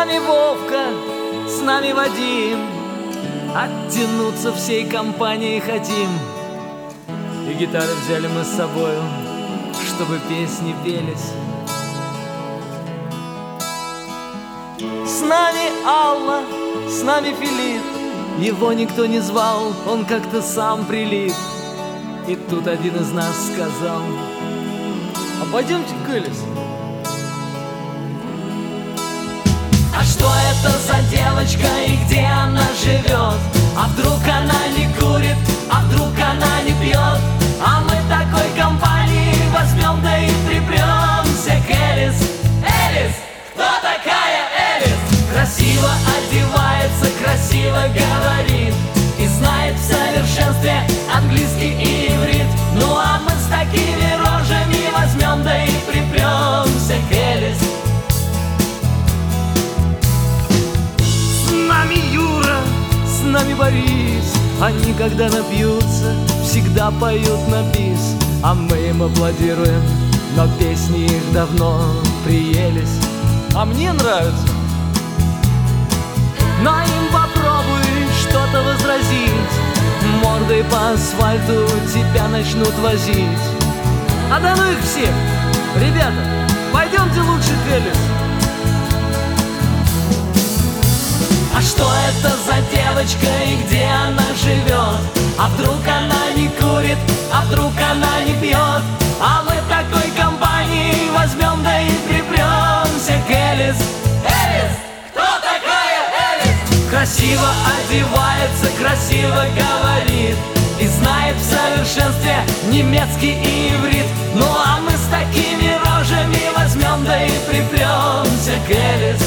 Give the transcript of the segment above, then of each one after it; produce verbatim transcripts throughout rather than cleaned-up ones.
нами Вовка, с нами Вадим, оттянуться всей компанией хотим. И гитары взяли мы с собою, чтобы песни пелись. С нами Алла, с нами Филипп, его никто не звал, он как-то сам прилип. И тут один из нас сказал: а пойдемте к Элис. А что это за девочка и где она живет? А вдруг она не курит, а вдруг она не пьет? А мы такой компании возьмем, да и припремся к Элис. Элис, кто такая Элис? Красиво одевается, красиво говорит и знает в совершенстве английский и иврит. Ну а мы с такими рожами возьмем, да и припремся к Элис. С нами Юра, с нами Борис, они когда напьются, всегда поют на бис. А мы им аплодируем, но песни их давно приелись. А мне нравится. Но им попробуй что-то возразить, мордой по асфальту тебя начнут возить. А да ну их всех! Ребята, пойдемте лучше к Элис. А что это за девочка и где она живет? А вдруг она не курит, а вдруг она не пьет? А мы такой компании возьмем, да и припремся к Элис. Элис, кто такая Элис? Красиво одевается, красиво говорит и знает в совершенстве немецкий и иврит. Ну а мы с такими рожами возьмем, да и припремся к Элис.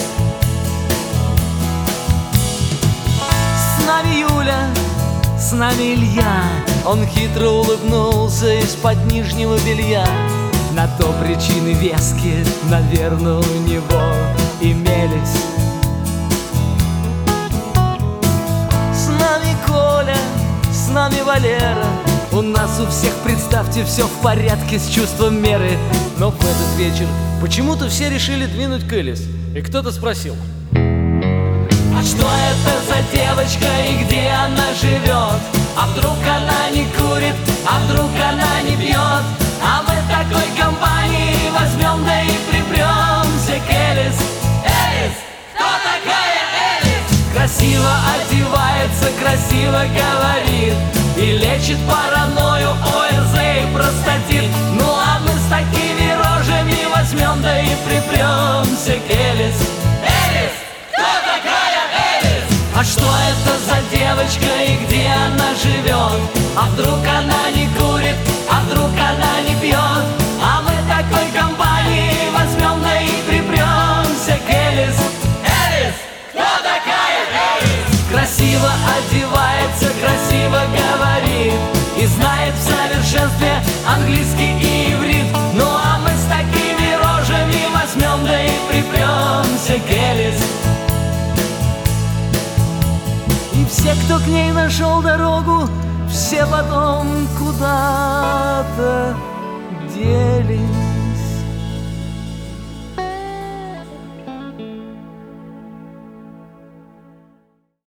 С нами Юля, с нами Илья, он хитро улыбнулся из-под нижнего белья. На то причины веские, наверное, у него имелись. С нами Коля, с нами Валера, у нас у всех, представьте, все в порядке с чувством меры. Но в этот вечер почему-то все решили двинуть к Элис. И кто-то спросил: а что это за девочка и где она живет? А вдруг она не курит, а вдруг она не пьет? А мы такой компании возьмем, да и припремся к Элис. Элис, кто такая Элис? Красиво одевается, красиво говорит и лечит паранойю, ОРЗ и простатит. Ну а мы с такими рожами возьмем, да и припремся к Элис. Элис, кто такая Элис? А что это за девочка и где она живет? А вдруг она не курит, а вдруг она не пьет? А мы такой компании возьмем, да и припремся к Элис. Элис, кто такая Элис? Красиво одевается, красиво говорит и знает в совершенстве английский и иврит. Ну а мы с такими рожами возьмем, да и припремся к Элис. И все, кто к ней нашел дорогу, все потом куда-то делись.